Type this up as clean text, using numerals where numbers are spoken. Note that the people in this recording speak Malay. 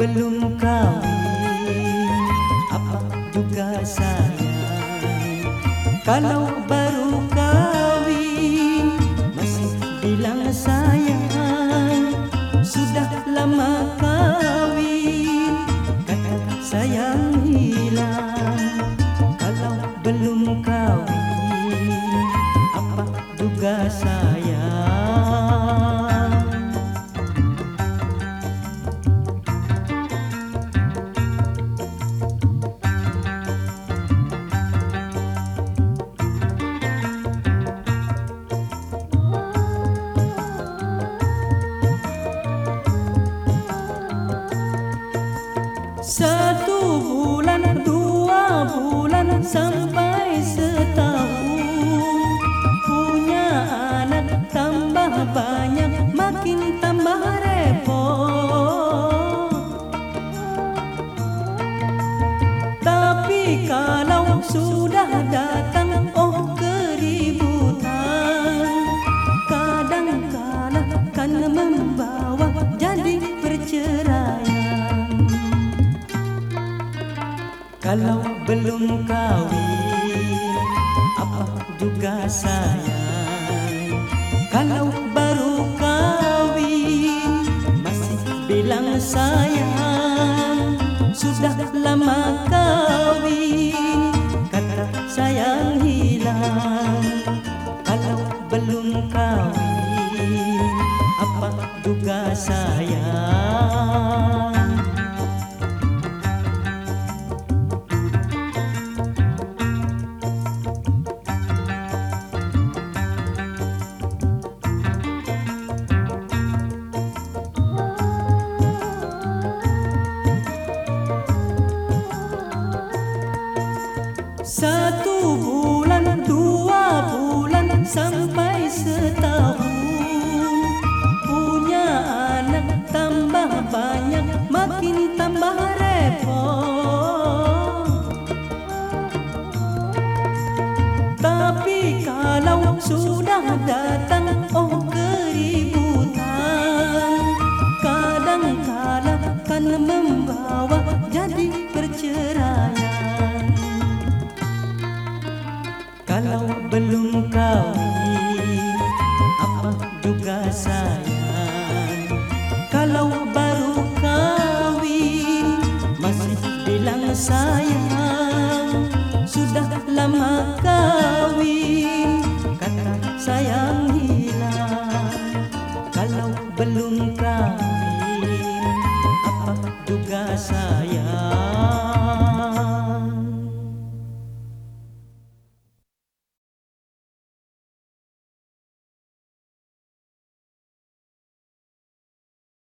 belum kawin, apa juga sayang. Kalau baru kawin, masih bilang sayang. Sudah lama kawin, kata sayang hilang. Kalau belum kawin, apa juga sayang. Satu bulan, 2 bulan, sampai setahun. Punya anak tambah banyak, makin tambah repot. Tapi kalau sudah datang, oh keributan, kadang-kala kan membawa jadi perceraian. Kalau belum kawin, apa juga sayang. Kalau baru kawin, masih bilang sayang. Sudah lama kawin, kata sayang hilang. Kalau belum kawin, apa juga sayang. Satu bulan, 2 bulan, sampai setahun. Punya anak tambah banyak, makin tambah repot. Tapi kalau sudah datang, oh keributan, kadang-kala kan membawa jadi perceraian. Kalau belum kawin, apa juga sayang. Kalau baru kawin, masih bilang sayang. Sudah lama kawin, kata sayang